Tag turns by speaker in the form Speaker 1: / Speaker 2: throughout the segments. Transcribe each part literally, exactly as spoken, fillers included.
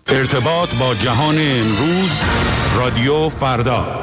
Speaker 1: ارتباط با جهان امروز، رادیو فردا.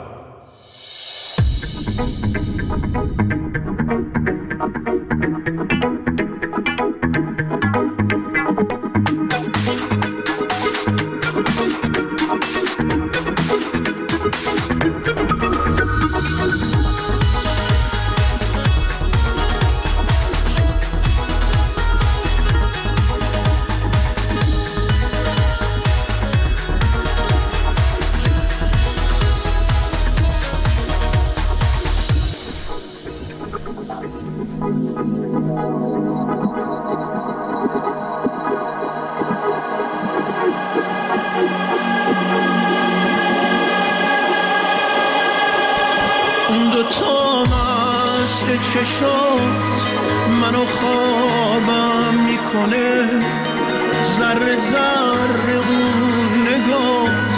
Speaker 2: منو خوابم میکنه، ذره ذره اون نگات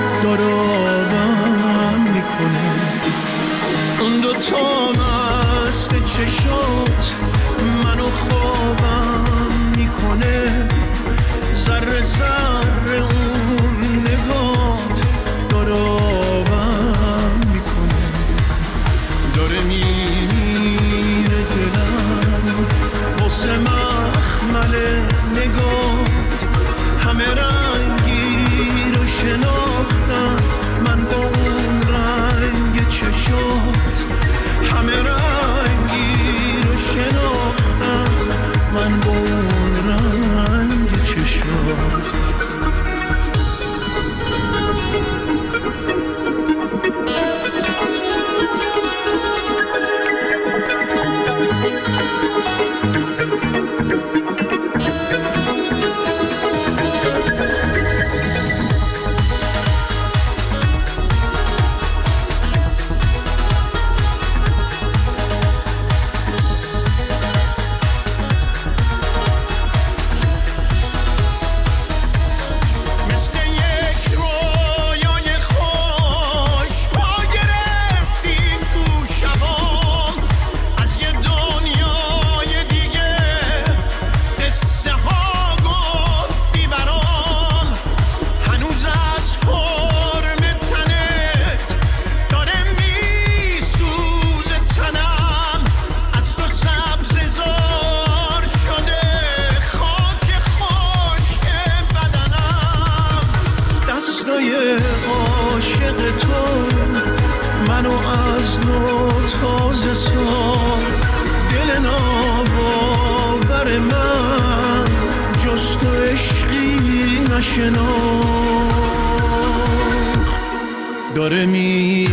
Speaker 2: دارابم میکنه. اون دوتا مست چشات منو خوابم میکنه، ذره ذره اون نگات دارابم میکنه. داره میره دلم واسه مخمل نگات، همه رنگی رو شناختم من با اون رنگ چشات، همه رنگی رو شناختم من با اون رنگ چشات. داره میره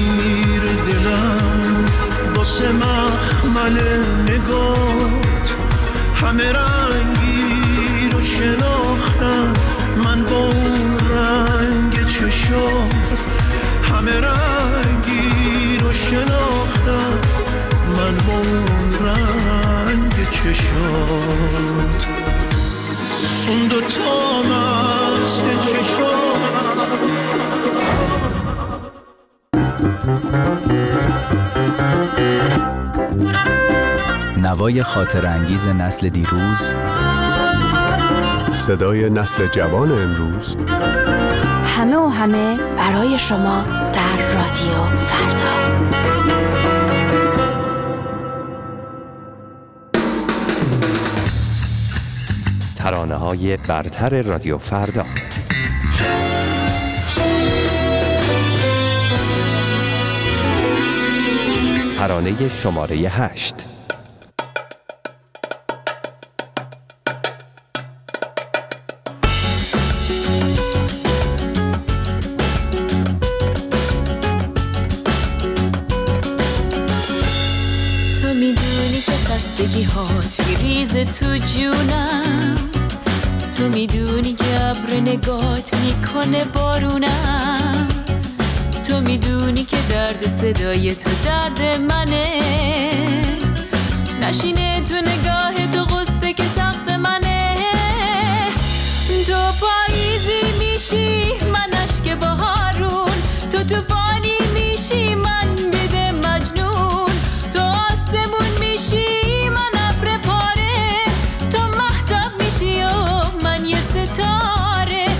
Speaker 2: دلم واسه مخمل نگات، همه رنگی رو شناختم من با اون رنگ چشات، همه رنگی رو شناختم من با اون رنگ چشات. اون دوتا مست چشات
Speaker 3: نوای خاطر انگیز نسل دیروز،
Speaker 4: صدای نسل جوان امروز،
Speaker 5: همه و همه برای شما در رادیو فردا.
Speaker 6: ترانه‌های برتر رادیو فردا. ترانه شماره هشت.
Speaker 7: تو میدونی که خستگی هات میریزه تو جونم، تو میدونی که ابر نگات میکنه بارونم، تو میدونی که درد صدای تو درد منه، نشینه تو نگاه تو قصده که سخت منه. تو پاییزی میشی من اشک بهارون، تو توفانی میشی من بده مجنون، تو آسمون میشی من ابر پاره، تو مهتاب میشی و من یه ستاره،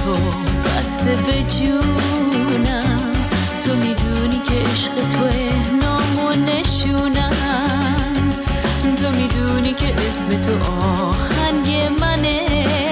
Speaker 7: تو بسته به جونم، تو میدونی که عشق توه نام و نشونم، تو میدونی که اسم تو آهنگ منه،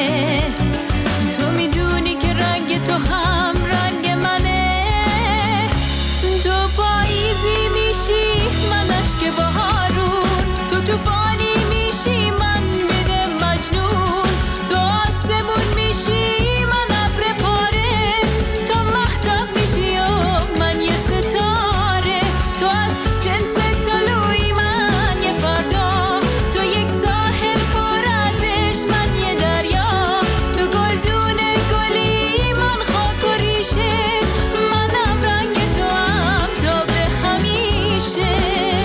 Speaker 7: تو میدونی که رنگ تو هم رنگ منه، تو پاییزی میشی من اشک بهارون، تو توفانی میشی من بده مجنون، تو آسمون میشی من ابر پاره، تو مهتاب میشی و من یه ستاره، تو از جنس طلوعی من یه فردا، تو یک ساحل پر از عشق من یه دریا، تو گلدون گلی من خاک و ریشه، منم رنگ تو هم تا به همیشه.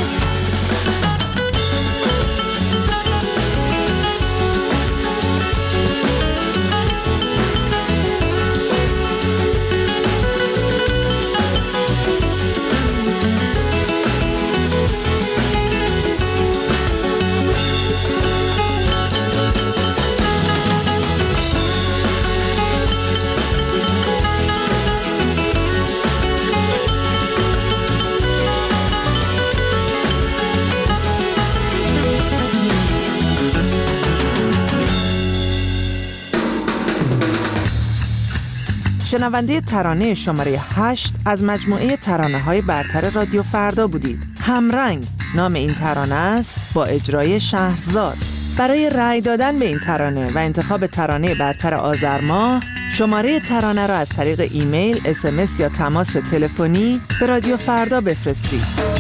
Speaker 8: شنونده ترانه شماره هشت از مجموعه ترانه‌های برتر رادیو فردا بودید. همرنگ نام این ترانه است با اجرای شهرزاد. برای رأی دادن به این ترانه و انتخاب ترانه برتر آذر ماه، شماره ترانه را از طریق ایمیل، اس ام اس یا تماس تلفنی به رادیو فردا بفرستید.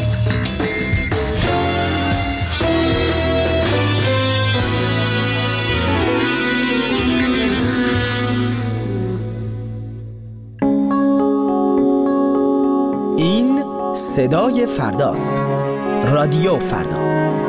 Speaker 9: این صدای فرداست. رادیو فردا.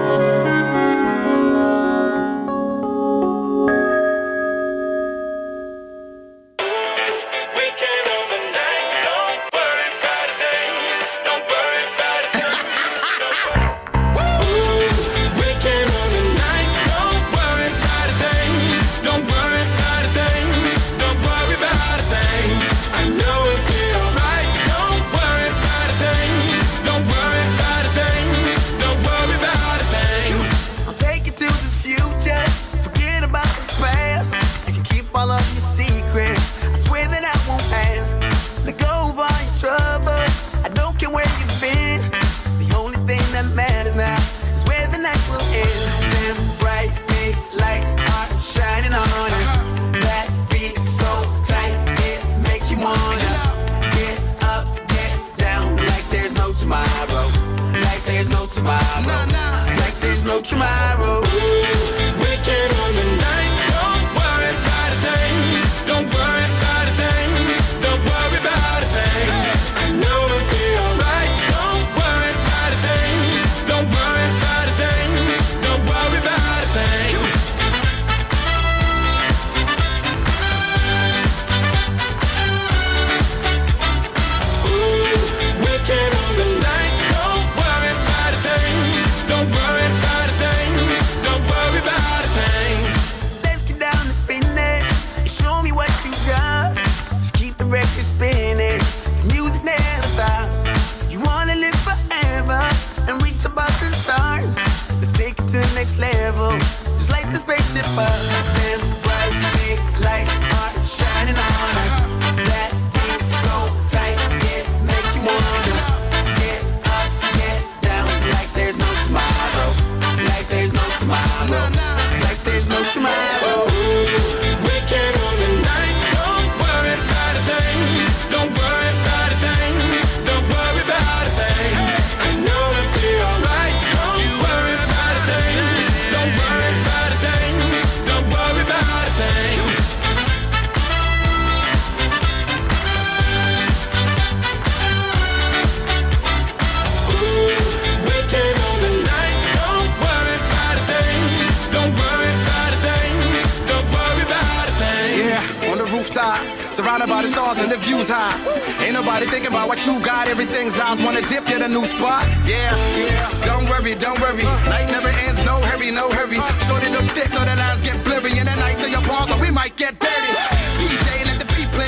Speaker 10: Surrounded by the stars and the views high. Ain't nobody thinking about what you got. Everything's eyes wanna dip, get a new spot. Yeah, yeah. Don't worry, don't worry. Night never ends, no hurry, no hurry. Shorty look thick so the lines get blurry. In the night, say your balls, so we might get dirty. D J, let the beat play.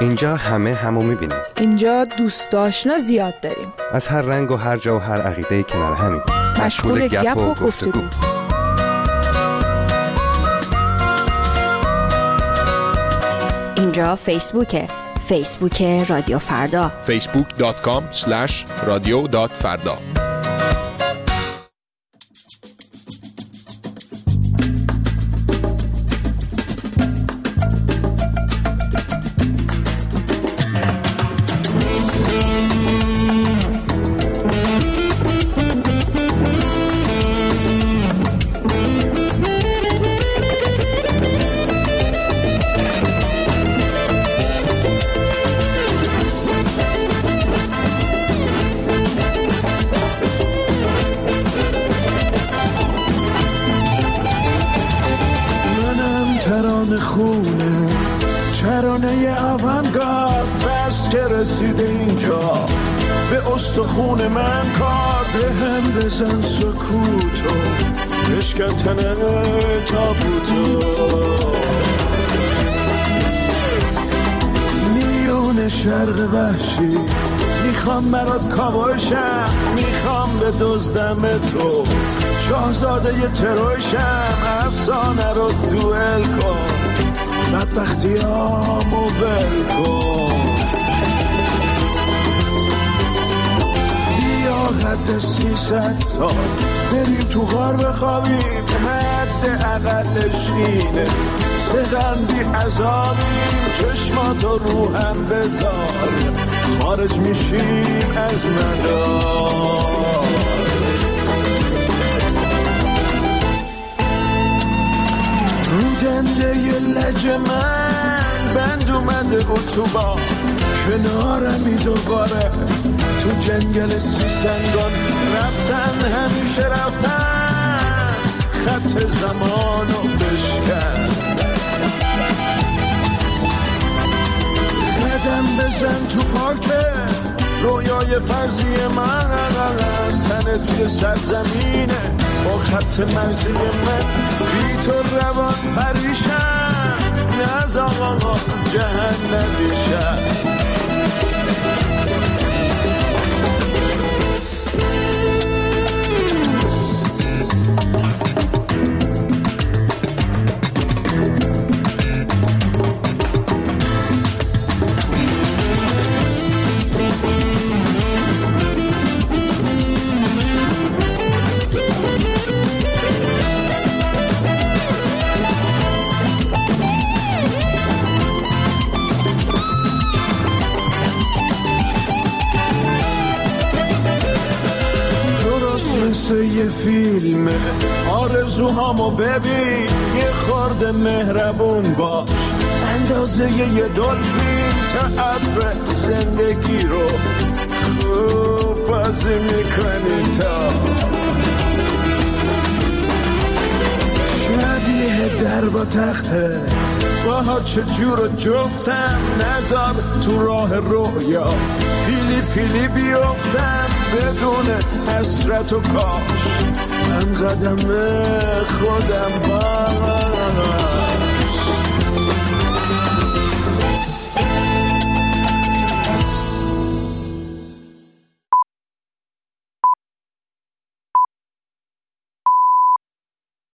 Speaker 6: اینجا همه همو میبینیم.
Speaker 11: اینجا دوست آشنا زیاد داریم.
Speaker 6: از هر رنگ و هر جا و هر عقیده کنار همیم.
Speaker 11: مشغول گپ و گفتگو.
Speaker 5: اینجا فیسبوکه. فیسبوک رادیو فردا.
Speaker 4: فیسبوک دات کام اسلش رادیو دات فردا.
Speaker 2: خونه چرانه آونگارد بس که رسیده اینجا به استخون من کار به هم بزن سکوتو بشکن تنه تابوتو میون شرق وحشی میخوام برات کاوشم میخوام به دزدم تو شاهزاده ی تروشم افسانه رو دوئل کن بدبختی هامو بل کن بیا حد سیصد سال بریم تو غار بخوابیم حد اقلش اینه سغندی عذابیم چشماتو رو هم بذار خارج میشیم از مدار رو دنده ی لج من بند اومده اتوبان کنارمی دوباره تو جنگل سی سنگان رفتن همیشه رفتن خط زمانو بشکن قدم بزن تو پارکه رویای فرضی من تنت یه سرزمینه با خط مرزی من بی تو روان پریشم نز آقا جهنمی شد یه فیلم آرزوهامو ببین یه خورده مهربون باش اندازه یه دلفین تئاتر زندگی رو خوب بازی میکنی تا شبیه در با تخته باها چجور جفتم نذار تو راه رویا پیلی پیلی بیفتم بدون حسرت و کاش من قدم خودم با